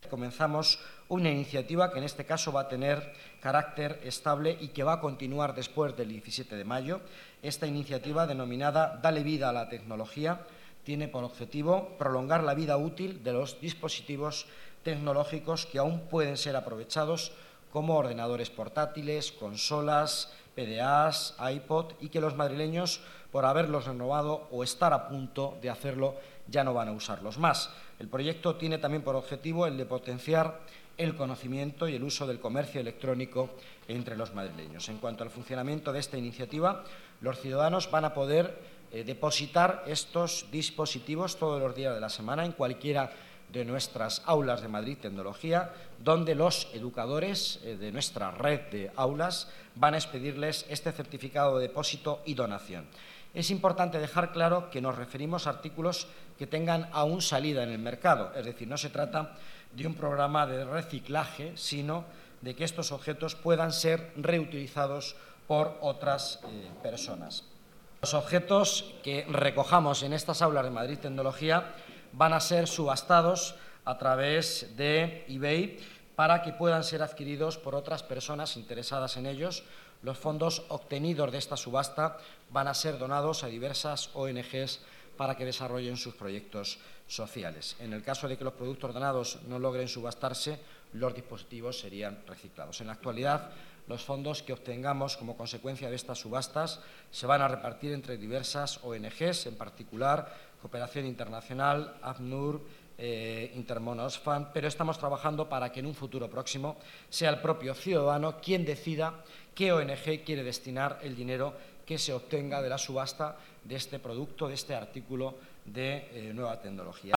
Comenzamos una iniciativa que en este caso va a tener carácter estable y que va a continuar después del 17 de mayo. Esta iniciativa, denominada Dale vida a la tecnología, tiene por objetivo prolongar la vida útil de los dispositivos tecnológicos que aún pueden ser aprovechados como ordenadores portátiles, consolas, PDAs, iPod, y que los madrileños, por haberlos renovado o estar a punto de hacerlo, ya no van a usarlos más. El proyecto tiene también por objetivo el de potenciar el conocimiento y el uso del comercio electrónico entre los madrileños. En cuanto al funcionamiento de esta iniciativa, los ciudadanos van a poder depositar estos dispositivos todos los días de la semana en cualquiera de nuestras aulas de Madrid Tecnología, donde los educadores de nuestra red de aulas van a expedirles este certificado de depósito y donación. Es importante dejar claro que nos referimos a artículos que tengan aún salida en el mercado, es decir, no se trata de un programa de reciclaje, sino de que estos objetos puedan ser reutilizados por otras personas. Los objetos que recojamos en estas aulas de Madrid Tecnología van a ser subastados a través de eBay para que puedan ser adquiridos por otras personas interesadas en ellos. Los fondos obtenidos de esta subasta van a ser donados a diversas ONGs para que desarrollen sus proyectos sociales. En el caso de que los productos donados no logren subastarse, los dispositivos serían reciclados. En la actualidad, los fondos que obtengamos como consecuencia de estas subastas se van a repartir entre diversas ONGs, en particular Cooperación Internacional, ACNUR, Intermon Oxfam, pero estamos trabajando para que en un futuro próximo sea el propio ciudadano quien decida qué ONG quiere destinar el dinero que se obtenga de la subasta de este producto, de este artículo de nueva tecnología.